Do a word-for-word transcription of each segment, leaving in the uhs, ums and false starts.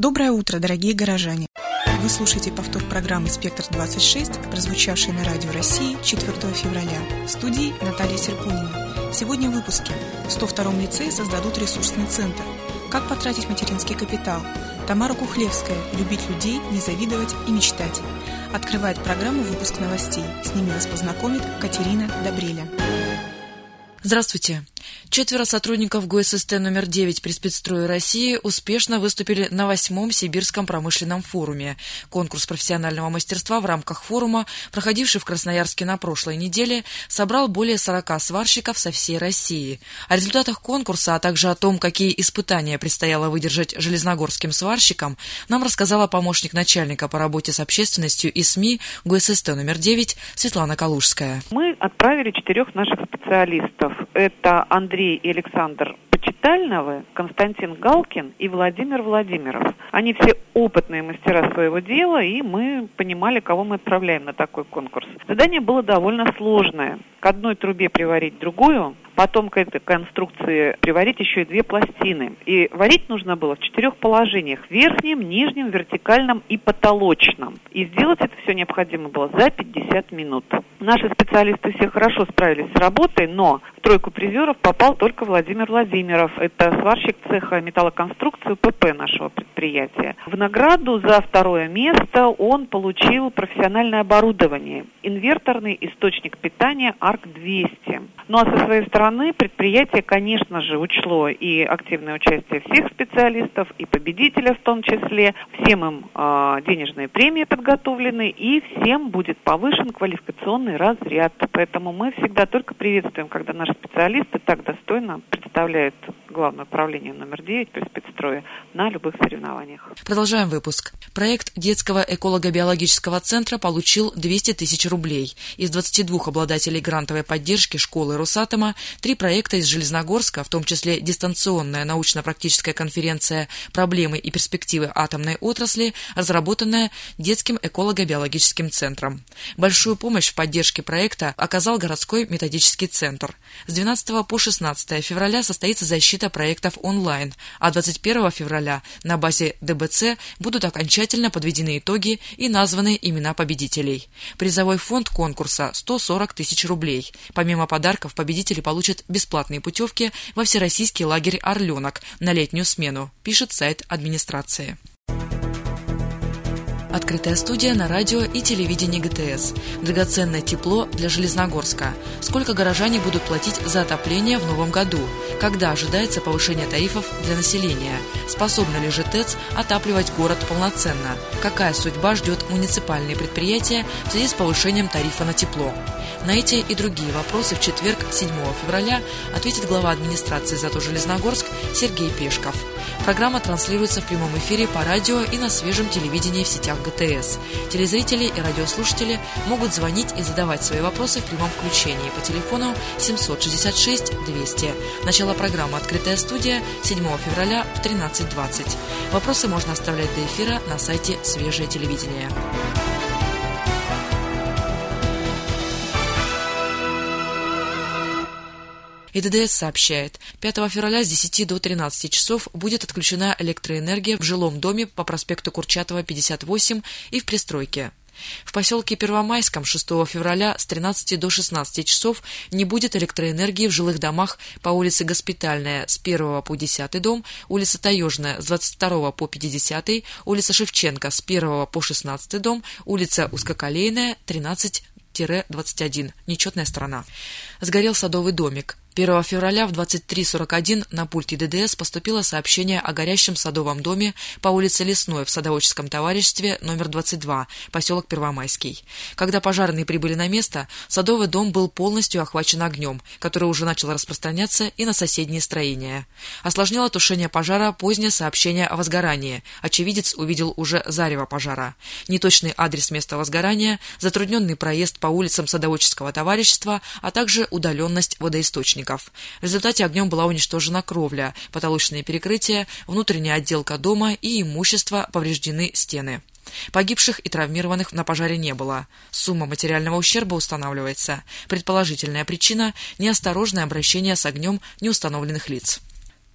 Доброе утро, дорогие горожане! Вы слушаете повтор программы «Спектр-двадцать шесть», прозвучавшей на Радио России четвёртого февраля. В студии Наталья Серпунина. Сегодня в выпуске. В сто втором лицее создадут ресурсный центр. Как потратить материнский капитал? Тамара Кухлевская. Любить людей, не завидовать и мечтать. Открывает программу выпуск новостей. С ними вас познакомит Катерина Добреля. Здравствуйте. Четверо сотрудников ГУССТ номер девять при спецстрое России успешно выступили на восьмом Сибирском промышленном форуме. Конкурс профессионального мастерства в рамках форума, проходивший в Красноярске на прошлой неделе, собрал более сорока сварщиков со всей России. О результатах конкурса, а также о том, какие испытания предстояло выдержать железногорским сварщикам, нам рассказала помощник начальника по работе с общественностью и СМИ ГУССТ номер девять Светлана Калужская. Мы отправили четырех наших специалистов. Это Андрей и Александр Почитальновы, Константин Галкин и Владимир Владимиров. Они все опытные мастера своего дела, и мы понимали, кого мы отправляем на такой конкурс. Задание было довольно сложное. К одной трубе приварить другую, потом к этой конструкции приварить еще и две пластины. И варить нужно было в четырех положениях: верхнем, нижнем, вертикальном и потолочном. И сделать это все необходимо было за пятьдесят минут. Наши специалисты все хорошо справились с работой, но в тройку призеров попал только Владимир Владимиров. Это сварщик цеха металлоконструкции ПП нашего предприятия. В награду за второе место он получил профессиональное оборудование, инверторный источник питания АРК двести. Ну а со своей стороны предприятие, конечно же, учло и активное участие всех специалистов, и победителя в том числе. Всем им э, денежные премии подготовлены, и всем будет повышен квалификационный разряд. Поэтому мы всегда только приветствуем, когда наши специалисты так достойно представляют Главное управление номер девять при спецстрое на любых соревнованиях. Продолжаем выпуск. Проект детского эколого-биологического центра получил двести тысяч рублей. Из двадцати двух обладателей грантовой поддержки школы Росатома три проекта из Железногорска, в том числе дистанционная научно-практическая конференция «Проблемы и перспективы атомной отрасли», разработанная детским эколого-биологическим центром. Большую помощь в поддержке проекта оказал городской методический центр. С двенадцатого по шестнадцатое февраля состоится защита проектов онлайн, а двадцать первого февраля на базе ДБЦ будут окончательно подведены итоги и названы имена победителей. Призовой фонд конкурса – сто сорок тысяч рублей. Помимо подарков, победители получат бесплатные путевки во всероссийский лагерь «Орленок» на летнюю смену, пишет сайт администрации. Открытая студия на радио и телевидении ГТС. Драгоценное тепло для Железногорска. Сколько горожане будут платить за отопление в новом году? Когда ожидается повышение тарифов для населения? Способна ли ЖТЭЦ отапливать город полноценно? Какая судьба ждет муниципальные предприятия в связи с повышением тарифа на тепло? На эти и другие вопросы в четверг, седьмого февраля, ответит глава администрации ЗАТО Железногорск Сергей Пешков. Программа транслируется в прямом эфире по радио и на свежем телевидении в сетях ГТС. Телезрители и радиослушатели могут звонить и задавать свои вопросы в прямом включении по телефону семьсот шестьдесят шесть двести. Начало программы «Открытая студия» седьмого февраля в тринадцать двадцать. Вопросы можно оставлять до эфира на сайте «Свежее телевидение». И ДДС сообщает, пятого февраля с десяти до тринадцати часов будет отключена электроэнергия в жилом доме по проспекту Курчатова, пятьдесят восемь и в пристройке. В поселке Первомайском шестого февраля с тринадцати до шестнадцати часов не будет электроэнергии в жилых домах по улице Госпитальная с первого по десятый дом, улица Таежная с двадцать второго по пятидесятый, улица Шевченко с первого по шестнадцатый дом, улица Узкоколейная тринадцать двадцать один, нечетная сторона. Сгорел садовый домик. первого февраля в двадцать три сорок один на пульте ДДС поступило сообщение о горящем садовом доме по улице Лесной в садоводческом товариществе номер двадцать два, поселок Первомайский. Когда пожарные прибыли на место, садовый дом был полностью охвачен огнем, который уже начал распространяться и на соседние строения. Осложнило тушение пожара позднее сообщение о возгорании. Очевидец увидел уже зарево пожара. Неточный адрес места возгорания, затрудненный проезд по улицам садоводческого товарищества, а также удаленность водоисточников. В результате огнем была уничтожена кровля, потолочные перекрытия, внутренняя отделка дома и имущество, повреждены стены. Погибших и травмированных на пожаре не было. Сумма материального ущерба устанавливается. Предположительная причина – неосторожное обращение с огнем неустановленных лиц.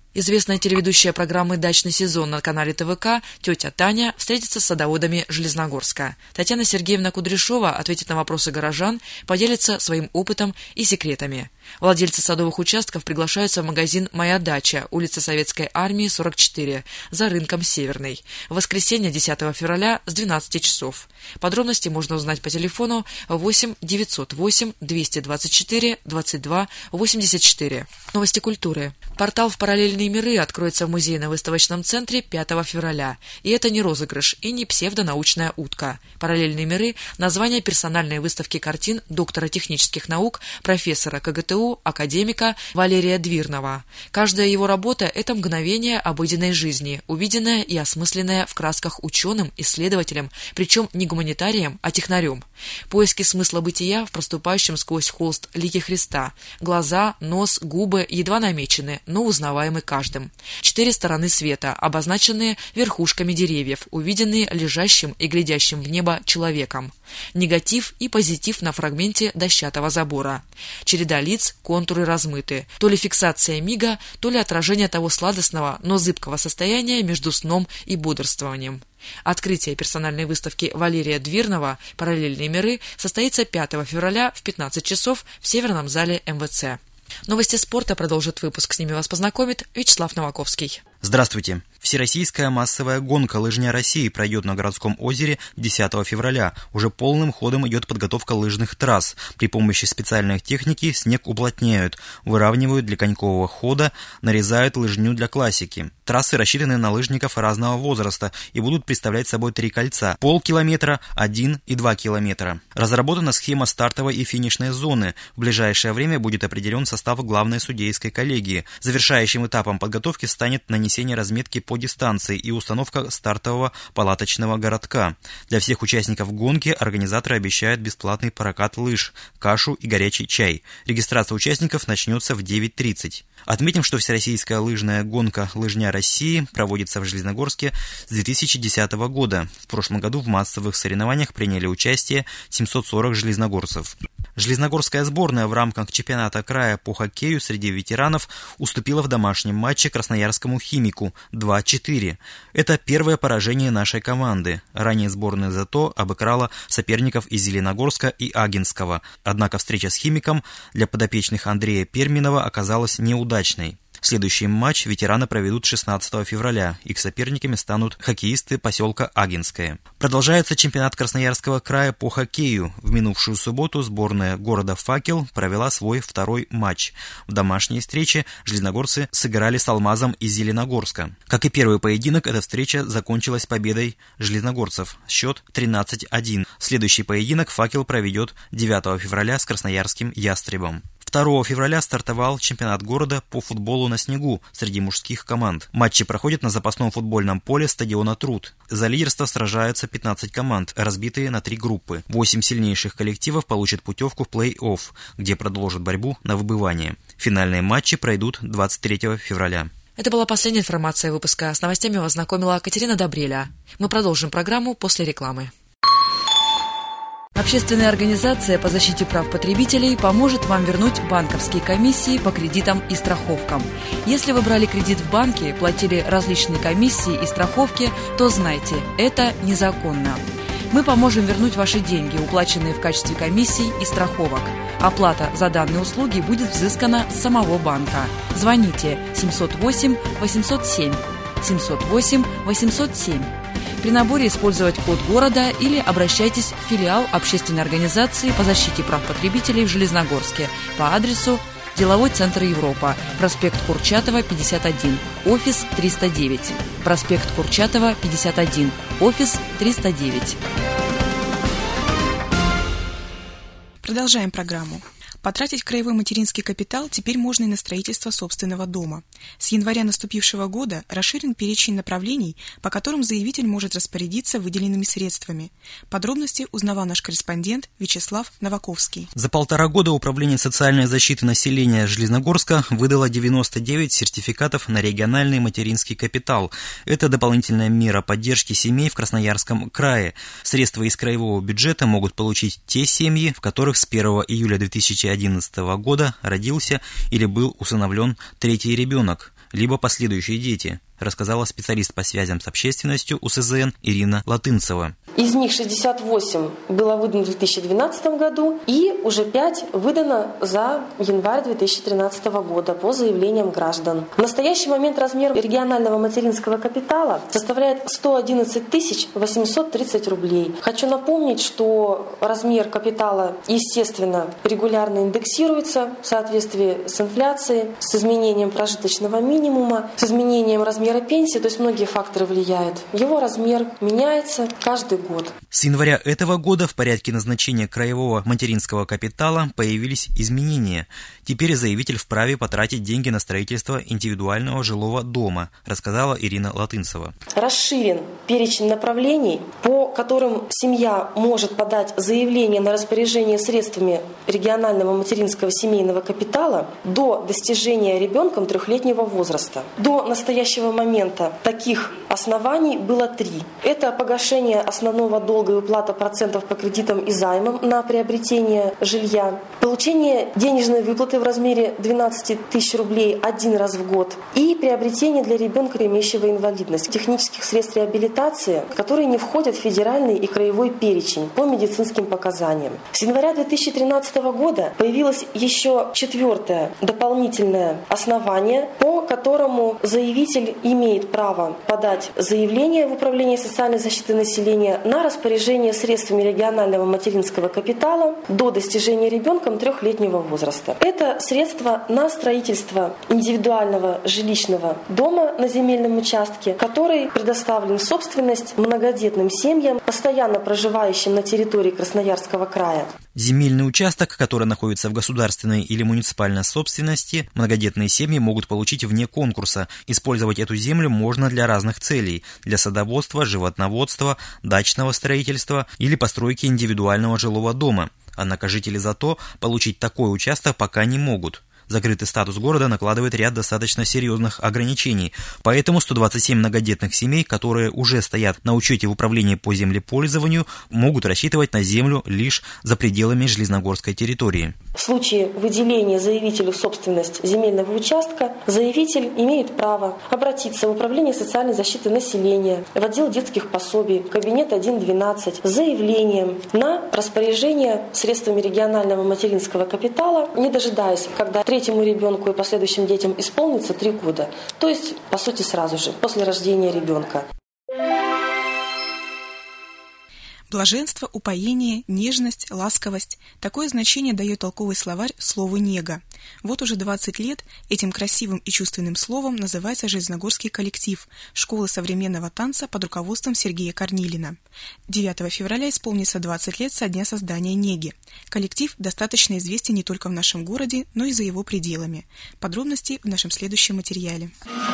Известная телеведущая программы «Дачный сезон» на канале Тэ Вэ Ка тетя Таня встретится с садоводами Железногорска. Татьяна Сергеевна Кудряшова ответит на вопросы горожан, поделится своим опытом и секретами. Владельцы садовых участков приглашаются в магазин «Моя дача», улица Советской Армии, сорок четыре, за рынком Северный. В воскресенье, десятого февраля, с двенадцати часов. Подробности можно узнать по телефону восемь девятьсот восемь двести двадцать четыре двадцать два восемьдесят четыре. Новости культуры. Портал в параллельные миры откроется в музейно-выставочном центре пятого февраля. И это не розыгрыш и не псевдонаучная утка. Параллельные миры – название персональной выставки картин доктора технических наук, профессора Ка Гэ Тэ У, академика Валерия Двирнова. Каждая его работа – это мгновение обыденной жизни, увиденное и осмысленное в красках ученым, исследователем, причем не гуманитарием, а технарем. Поиски смысла бытия в проступающем сквозь холст лике Христа. Глаза, нос, губы едва намечены, но узнаваемы каждым. Четыре стороны света, обозначенные верхушками деревьев, увиденные лежащим и глядящим в небо человеком. Негатив и позитив на фрагменте дощатого забора. Череда лиц, контуры размыты. То ли фиксация мига, то ли отражение того сладостного, но зыбкого состояния между сном и бодрствованием. Открытие персональной выставки Валерия Двирнова «Параллельные миры» состоится пятого февраля в пятнадцать часов в Северном зале Эм Вэ Цэ. Новости спорта продолжит выпуск. С ними вас познакомит Вячеслав Новаковский. Здравствуйте. Всероссийская массовая гонка «Лыжня России» пройдет на городском озере десятого февраля. Уже полным ходом идет подготовка лыжных трасс. При помощи специальной техники снег уплотняют, выравнивают для конькового хода, нарезают лыжню для классики. Трассы рассчитаны на лыжников разного возраста и будут представлять собой три кольца – полкилометра, один и два километра. Разработана схема стартовой и финишной зоны. В ближайшее время будет определен состав главной судейской коллегии. Завершающим этапом подготовки станет нанесение разметки по дистанции и установка стартового палаточного городка. Для всех участников гонки организаторы обещают бесплатный прокат лыж, кашу и горячий чай. Регистрация участников начнется в девять тридцать. Отметим, что всероссийская лыжная гонка «Лыжня России» проводится в Железногорске с две тысячи десятого года. В прошлом году в массовых соревнованиях приняли участие семьсот сорок железногорцев. Железногорская сборная в рамках чемпионата края по хоккею среди ветеранов уступила в домашнем матче красноярскому «Химику» два четыре. Это первое поражение нашей команды. Ранее сборная зато обыграла соперников из Зеленогорска и Агинского. Однако встреча с «Химиком» для подопечных Андрея Перминова оказалась неудачной. Следующий матч ветераны проведут шестнадцатого февраля. Их соперниками станут хоккеисты поселка Агинское. Продолжается чемпионат Красноярского края по хоккею. В минувшую субботу сборная города «Факел» провела свой второй матч. В домашней встрече железногорцы сыграли с «Алмазом» из Зеленогорска. Как и первый поединок, эта встреча закончилась победой железногорцев. Счет тринадцать один. Следующий поединок «Факел» проведет девятого февраля с красноярским «Ястребом». второго февраля стартовал чемпионат города по футболу на снегу среди мужских команд. Матчи проходят на запасном футбольном поле стадиона «Труд». За лидерство сражаются пятнадцать команд, разбитые на три группы. Восемь сильнейших коллективов получат путевку в плей-офф, где продолжат борьбу на выбывание. Финальные матчи пройдут двадцать третьего февраля. Это была последняя информация выпуска. С новостями вас знакомила Катерина Добреля. Мы продолжим программу после рекламы. Общественная организация по защите прав потребителей поможет вам вернуть банковские комиссии по кредитам и страховкам. Если вы брали кредит в банке, платили различные комиссии и страховки, то знайте, это незаконно. Мы поможем вернуть ваши деньги, уплаченные в качестве комиссий и страховок. Оплата за данные услуги будет взыскана с самого банка. Звоните семьсот восемь восемьсот семь, семьсот восемь восемьсот семь. При наборе использовать код города или обращайтесь в филиал общественной организации по защите прав потребителей в Железногорске по адресу Деловой центр Европа, проспект Курчатова, пятьдесят один, офис триста девять. Проспект Курчатова, пятьдесят один, офис триста девять. Продолжаем программу. Потратить краевой материнский капитал теперь можно и на строительство собственного дома. С января наступившего года расширен перечень направлений, по которым заявитель может распорядиться выделенными средствами. Подробности узнавал наш корреспондент Вячеслав Новаковский. За полтора года Управление социальной защиты населения Железногорска выдало девяносто девять сертификатов на региональный материнский капитал. Это дополнительная мера поддержки семей в Красноярском крае. Средства из краевого бюджета могут получить те семьи, в которых с первого июля две тысячи одиннадцатого года родился или был усыновлен третий ребенок. либо последующие дети, рассказала специалист по связям с общественностью У С З Н Ирина Латынцева. Из них шестьдесят восемь было выдано в две тысячи двенадцатом году и уже пять выдано за январь две тысячи тринадцатого года по заявлениям граждан. В настоящий момент размер регионального материнского капитала составляет сто одиннадцать тысяч восемьсот тридцать рублей. Хочу напомнить, что размер капитала, естественно, регулярно индексируется в соответствии с инфляцией, с изменением прожиточного минимума, с изменением размера пенсии, то есть многие факторы влияют. Его размер меняется каждый год. С января этого года в порядке назначения краевого материнского капитала появились изменения. Теперь заявитель вправе потратить деньги на строительство индивидуального жилого дома, рассказала Ирина Латынцева. Расширен перечень направлений, по которым семья может подать заявление на распоряжение средствами регионального материнского семейного капитала до достижения ребенком трехлетнего возраста. До настоящего момента таких оснований было три. Это погашение основного долга и уплата процентов по кредитам и займам на приобретение жилья, получение денежной выплаты в размере двенадцать тысяч рублей один раз в год и приобретение для ребенка, имеющего инвалидность, технических средств реабилитации, которые не входят в федеральный и краевой перечень по медицинским показаниям. С января две тысячи тринадцатого года появилось еще четвертое дополнительное основание, по которому заявитель имеет право подать заявление в Управление социальной защиты населения на распоряжение средствами регионального материнского капитала до достижения ребенком трехлетнего возраста. Это средства на строительство индивидуального жилищного дома на земельном участке, который предоставлен в собственность многодетным семьям, постоянно проживающим на территории Красноярского края. Земельный участок, который находится в государственной или муниципальной собственности, многодетные семьи могут получить вне конкурса. Использовать эту землю можно для разных целей – для садоводства, животноводства, дачного строительства или постройки индивидуального жилого дома. Однако жители зато получить такой участок пока не могут. Закрытый статус города накладывает ряд достаточно серьезных ограничений, поэтому сто двадцать семь многодетных семей, которые уже стоят на учете в управлении по землепользованию, могут рассчитывать на землю лишь за пределами Железногорской территории. В случае выделения заявителю в собственность земельного участка, заявитель имеет право обратиться в Управление социальной защиты населения, в отдел детских пособий, кабинет один двенадцать с заявлением на распоряжение средствами регионального материнского капитала, не дожидаясь, когда третьему ребенку и последующим детям исполнится три года, то есть, по сути, сразу же, после рождения ребенка. Блаженство, упоение, нежность, ласковость – такое значение дает толковый словарь слову «нега». Вот уже двадцать лет этим красивым и чувственным словом называется Железногорский коллектив школы современного танца под руководством Сергея Корнилина. девятого февраля исполнится двадцать лет со дня создания «Неги». Коллектив достаточно известен не только в нашем городе, но и за его пределами. Подробности в нашем следующем материале.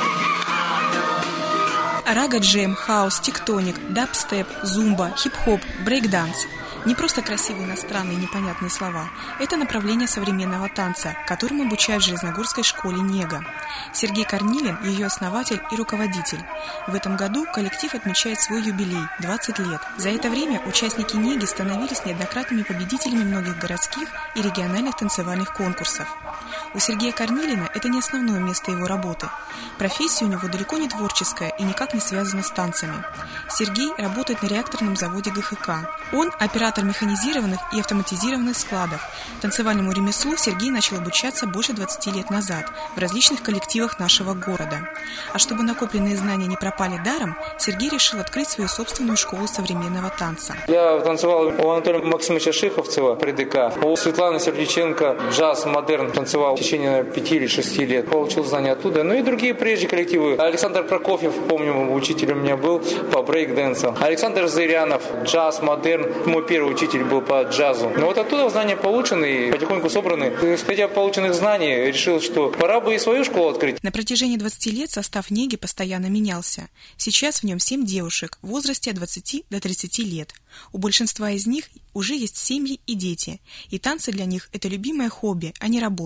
Рага-джем, хаус, тектоник, дабстеп, зумба, хип-хоп, брейк-данс. Не просто красивые иностранные непонятные слова. Это направление современного танца, которому обучают в Железногорской школе «Нега». Сергей Корнилин – ее основатель и руководитель. В этом году коллектив отмечает свой юбилей – двадцать лет. За это время участники «Неги» становились неоднократными победителями многих городских и региональных танцевальных конкурсов. У Сергея Корнилина это не основное место его работы. Профессия у него далеко не творческая и никак не связана с танцами. Сергей работает на реакторном заводе Г Х К. Он оператор механизированных и автоматизированных складов. Танцевальному ремеслу Сергей начал обучаться больше двадцати лет назад в различных коллективах нашего города. А чтобы накопленные знания не пропали даром, Сергей решил открыть свою собственную школу современного танца. Я танцевал у Анатолия Максимовича Шиховцева при Д К, у Светланы Сердюченко джаз, модерн танцевал в течение пяти или шести лет. Получил знания оттуда. Ну и другие прежде коллективы. Александр Прокофьев, помню, учитель у меня был по брейк-дэнсу. Александр Зырянов, джаз, модерн. Мой первый учитель был по джазу. Но вот оттуда знания получены и потихоньку собраны. Исходя полученных знаний, решил, что пора бы и свою школу открыть. На протяжении двадцати лет состав «Неги» постоянно менялся. Сейчас в нем семь девушек в возрасте от двадцати до тридцати лет. У большинства из них уже есть семьи и дети. И танцы для них – это любимое хобби, а не работа.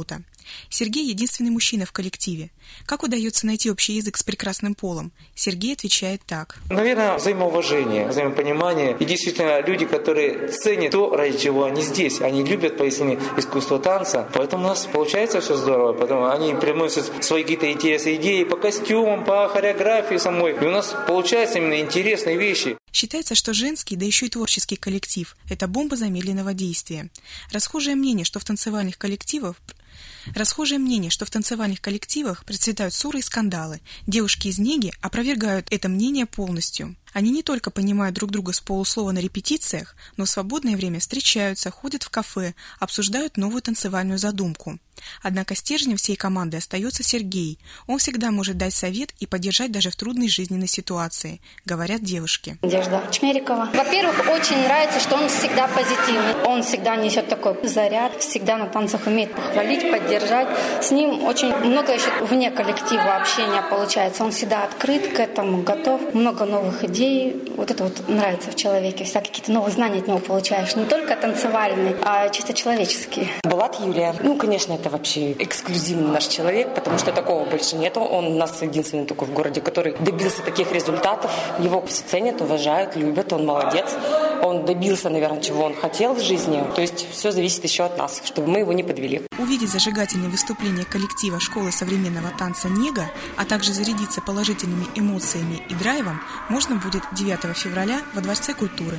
Сергей – единственный мужчина в коллективе. Как удается найти общий язык с прекрасным полом? Сергей отвечает так. Наверное, взаимоуважение, взаимопонимание. И действительно, люди, которые ценят то, ради чего они здесь. Они любят поистине искусство танца. Поэтому у нас получается все здорово. Поэтому они приносят свои какие-то интересные идеи по костюмам, по хореографии самой. И у нас получаются именно интересные вещи. Считается, что женский, да еще и творческий коллектив – это бомба замедленного действия. Расхожее мнение, что в танцевальных коллективах Расхожее мнение, что в танцевальных коллективах процветают ссоры и скандалы. Девушки из Неги опровергают это мнение полностью. Они не только понимают друг друга с полуслова на репетициях, но в свободное время встречаются, ходят в кафе, обсуждают новую танцевальную задумку. Однако стержнем всей команды остается Сергей. Он всегда может дать совет и поддержать даже в трудной жизненной ситуации, говорят девушки. Надежда Чмерикова. Во-первых, очень нравится, что он всегда позитивный. Он всегда несет такой заряд, всегда на танцах умеет похвалить, поддержать. С ним очень много еще вне коллектива общения получается. Он всегда открыт к этому, готов. Много новых идей. Вот это вот нравится в человеке. Всегда какие-то новые знания от него получаешь. Не только танцевальные, а чисто человеческие. Булат Юлия. Ну, конечно, это вообще эксклюзивный наш человек, потому что такого больше нету. Он у нас единственный такой в городе, который добился таких результатов. Его все ценят, уважают, любят. Он молодец. Он добился, наверное, чего он хотел в жизни. То есть все зависит еще от нас, чтобы мы его не подвели. Увидеть зажигательные выступления коллектива школы современного танца «Нега», а также зарядиться положительными эмоциями и драйвом можно будет девятого февраля во Дворце культуры.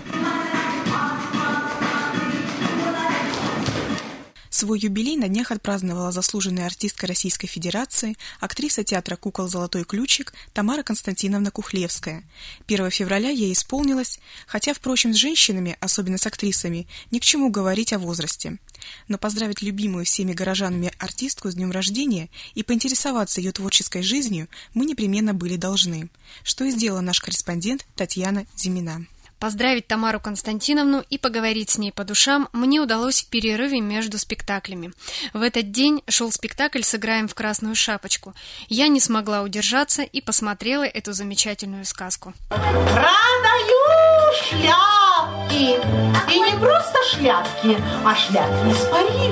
Свой юбилей на днях отпраздновала заслуженная артистка Российской Федерации, актриса театра «Кукол. Золотой ключик» Тамара Константиновна Кухлевская. первого февраля ей исполнилось, хотя, впрочем, с женщинами, особенно с актрисами, ни к чему говорить о возрасте. Но поздравить любимую всеми горожанами артистку с днем рождения и поинтересоваться ее творческой жизнью мы непременно были должны, что и сделала наш корреспондент Татьяна Зимина. Поздравить Тамару Константиновну и поговорить с ней по душам мне удалось в перерыве между спектаклями. В этот день шел спектакль «Сыграем в красную шапочку». Я не смогла удержаться и посмотрела эту замечательную сказку. Продаю шляпки. И не просто шляпки, а шляпки из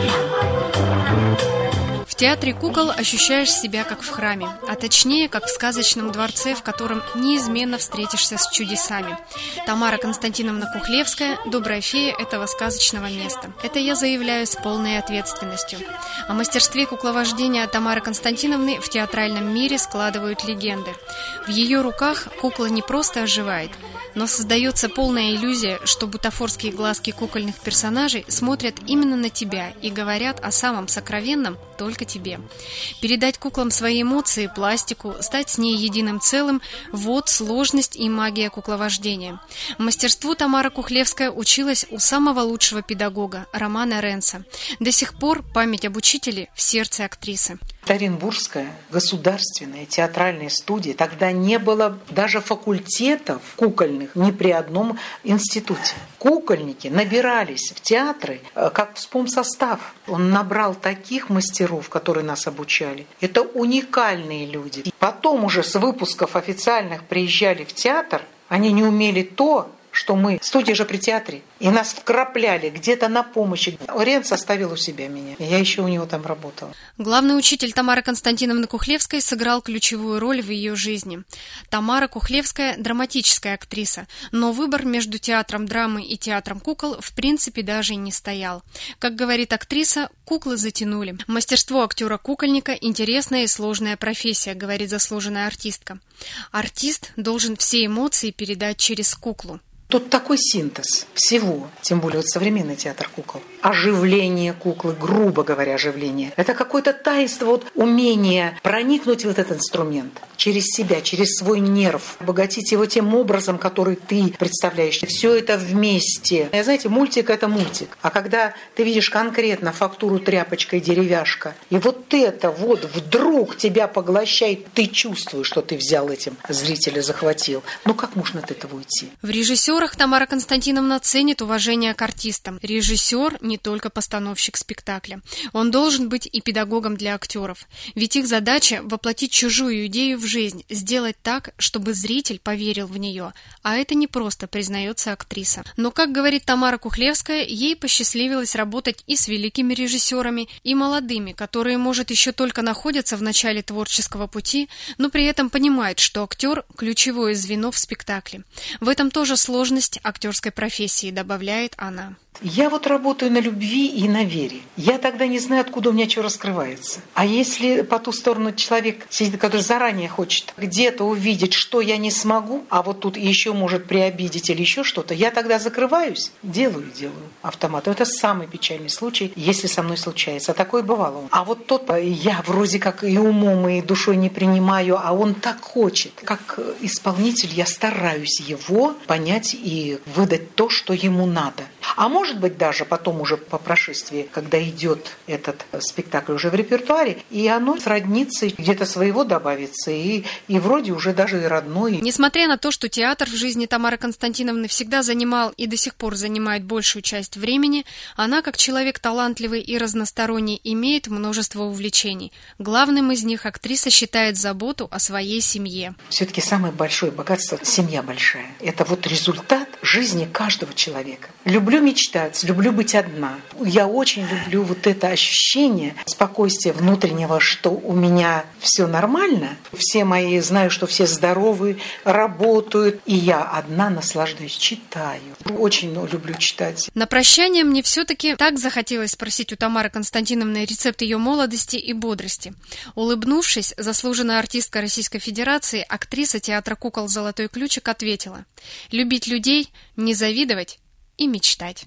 Парижа. В театре «Кукол» ощущаешь себя как в храме, а точнее, как в сказочном дворце, в котором неизменно встретишься с чудесами. Тамара Константиновна Кухлевская – добрая фея этого сказочного места. Это я заявляю с полной ответственностью. О мастерстве кукловождения Тамары Константиновны в театральном мире складывают легенды. В ее руках кукла не просто оживает, но создается полная иллюзия, что бутафорские глазки кукольных персонажей смотрят именно на тебя и говорят о самом сокровенном только тебе. Передать куклам свои эмоции, пластику, стать с ней единым целым – вот сложность и магия кукловождения. Мастерству Тамара Кухлевская училась у самого лучшего педагога – Романа Ренца. До сих пор память об учителе в сердце актрисы. Оренбургская государственная театральная студия. Тогда не было даже факультетов кукольных ни при одном институте. Кукольники набирались в театры, как вспомсостав. Он набрал таких мастеров, которые нас обучали. Это уникальные люди. Потом уже с выпусков официальных приезжали в театр. Они не умели то, что мы, студия же при театре, и нас вкрапляли где-то на помощи. Ренц оставил у себя меня, я еще у него там работала. Главный учитель Тамары Константиновны Кухлевской сыграл ключевую роль в ее жизни. Тамара Кухлевская – драматическая актриса, но выбор между театром драмы и театром кукол в принципе даже и не стоял. Как говорит актриса, куклы затянули. Мастерство актера-кукольника – интересная и сложная профессия, говорит заслуженная артистка. Артист должен все эмоции передать через куклу. Тут такой синтез всего, тем более вот современный театр кукол. Оживление куклы, грубо говоря, оживление. Это какое-то таинство, вот умение проникнуть в этот инструмент через себя, через свой нерв, обогатить его тем образом, который ты представляешь. Все это вместе. И, знаете, мультик – это мультик. А когда ты видишь конкретно фактуру тряпочка и деревяшка, и вот это вот вдруг тебя поглощает, ты чувствуешь, что ты взял этим, зрителя захватил. Ну как можно от этого уйти? В режиссера актерах Тамара Константиновна ценит уважение к артистам. Режиссер не только постановщик спектакля. Он должен быть и педагогом для актеров. Ведь их задача – воплотить чужую идею в жизнь, сделать так, чтобы зритель поверил в нее. А это не просто, признается актриса. Но, как говорит Тамара Кухлевская, ей посчастливилось работать и с великими режиссерами, и молодыми, которые, может, еще только находятся в начале творческого пути, но при этом понимают, что актер – ключевое звено в спектакле. В этом тоже сложность актерской профессии, добавляет она. Я вот работаю на любви и на вере. Я тогда не знаю, откуда у меня что раскрывается. А если по ту сторону человек сидит, который заранее хочет где-то увидеть, что я не смогу, а вот тут еще может приобидеть или еще что-то, я тогда закрываюсь, делаю, делаю автоматом. Это самый печальный случай, если со мной случается. А такое бывало. А вот тот, я вроде как и умом, и душой не принимаю, а он так хочет. Как исполнитель я стараюсь его понять и выдать то, что ему надо. А может быть, даже потом уже по прошествии, когда идет этот спектакль уже в репертуаре, и оно сроднится, где-то своего добавится, и, и вроде уже даже и родной. Несмотря на то, что театр в жизни Тамары Константиновны всегда занимал и до сих пор занимает большую часть времени, она, как человек талантливый и разносторонний, имеет множество увлечений. Главным из них актриса считает заботу о своей семье. Все-таки самое большое богатство – семья большая. Это вот результат жизни каждого человека. Люблю мечтать, люблю быть одна. Я очень люблю вот это ощущение спокойствия внутреннего, что у меня все нормально. Все мои, знаю, что все здоровы, работают, и я одна наслаждаюсь, читаю. Очень люблю читать. На прощание мне все-таки так захотелось спросить у Тамары Константиновны рецепт ее молодости и бодрости. Улыбнувшись, заслуженная артистка Российской Федерации, актриса театра кукол «Золотой ключик» ответила: «Любить людей, не завидовать и мечтать».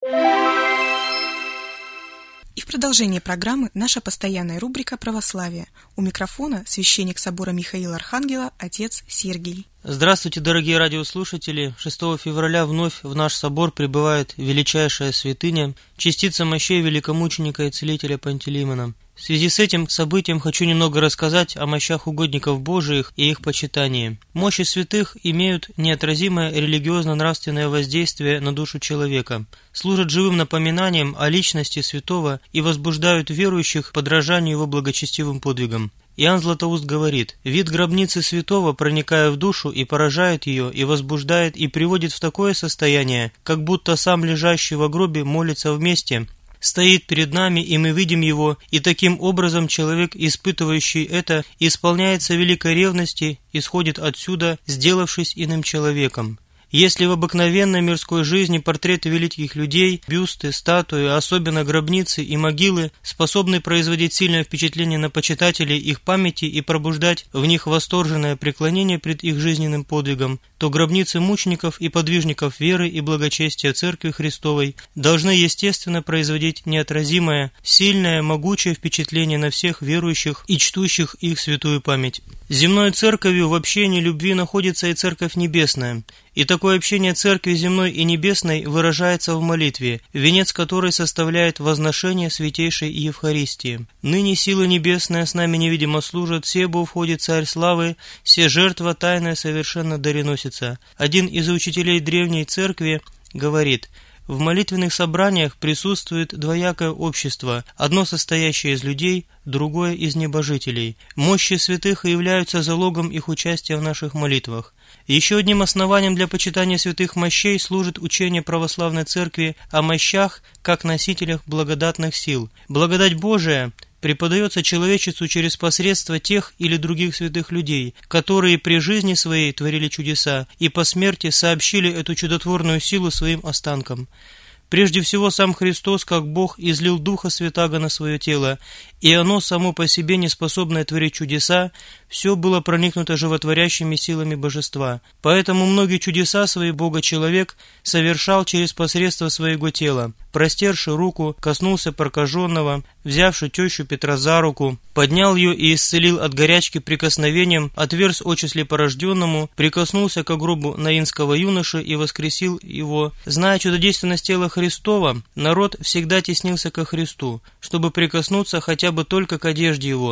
И в продолжение программы наша постоянная рубрика «Православие». У микрофона священник собора Михаила Архангела, отец Сергий. Здравствуйте, дорогие радиослушатели! шестого февраля вновь в наш собор прибывает величайшая святыня, частица мощей великомученика и целителя Пантелеймона. В связи с этим событием хочу немного рассказать о мощах угодников Божиих и их почитании. Мощи святых имеют неотразимое религиозно-нравственное воздействие на душу человека, служат живым напоминанием о личности святого и возбуждают верующих к подражанию его благочестивым подвигам. Иоанн Златоуст говорит: «Вид гробницы святого, проникая в душу и поражает ее, и возбуждает, и приводит в такое состояние, как будто сам лежащий во гробе молится вместе, стоит перед нами, и мы видим его, и таким образом человек, испытывающий это, исполняется великой ревности, исходит отсюда, сделавшись иным человеком». Если в обыкновенной мирской жизни портреты великих людей, бюсты, статуи, особенно гробницы и могилы, способны производить сильное впечатление на почитателей их памяти и пробуждать в них восторженное преклонение пред их жизненным подвигом, то гробницы мучеников и подвижников веры и благочестия Церкви Христовой должны естественно производить неотразимое, сильное, могучее впечатление на всех верующих и чтущих их святую память. Земной церковью в общении любви находится и Церковь Небесная, и такое общение Церкви земной и небесной выражается в молитве, венец которой составляет возношение святейшей Евхаристии. «Ныне сила небесная с нами невидимо служит, себо входит Царь славы, се жертва тайная совершенно дареносится». Один из учителей древней Церкви говорит: «В молитвенных собраниях присутствует двоякое общество, одно состоящее из людей, другое из небожителей. Мощи святых являются залогом их участия в наших молитвах». Еще одним основанием для почитания святых мощей служит учение православной церкви о мощах как носителях благодатных сил. Благодать Божия преподается человечеству через посредство тех или других святых людей, которые при жизни своей творили чудеса и по смерти сообщили эту чудотворную силу своим останкам. Прежде всего, сам Христос, как Бог, излил Духа Святаго на свое тело, и оно, само по себе не способное творить чудеса, все было проникнуто животворящими силами Божества. Поэтому многие чудеса свои Бога-человек совершал через посредство своего тела. Простерши руку, коснулся прокаженного, взявши тещу Петра за руку, поднял ее и исцелил от горячки прикосновением, отверз очи слепорожденному, прикоснулся к гробу наинского юноши и воскресил его. Зная чудодейственность тела Христова, народ всегда теснился ко Христу, чтобы прикоснуться хотя бы только к одежде его.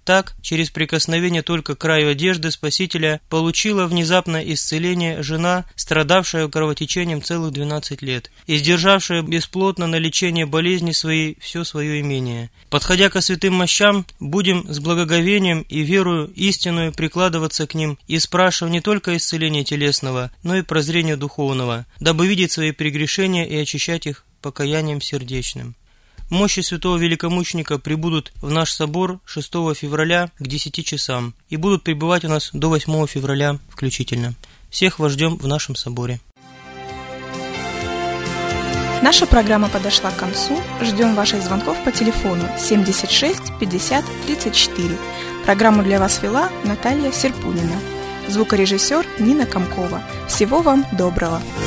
Так, через прикосновение только к краю одежды Спасителя получила внезапное исцеление жена, страдавшая кровотечением целых двенадцать лет и сдержавшая бесплотно на лечение болезни своей все свое имение. Подходя ко святым мощам, будем с благоговением и верою истинную прикладываться к ним и спрашивать не только исцеление телесного, но и прозрение духовного, дабы видеть свои прегрешения и очищать их покаянием сердечным. Мощи святого великомученика прибудут в наш собор шестого февраля к десяти часам и будут пребывать у нас до восьмого февраля включительно. Всех вас ждем в нашем соборе. Наша программа подошла к концу. Ждем ваших звонков по телефону семьдесят шесть пятьдесят тридцать четыре. Программу для вас вела Наталья Серпунина. Звукорежиссер Нина Комкова. Всего вам доброго.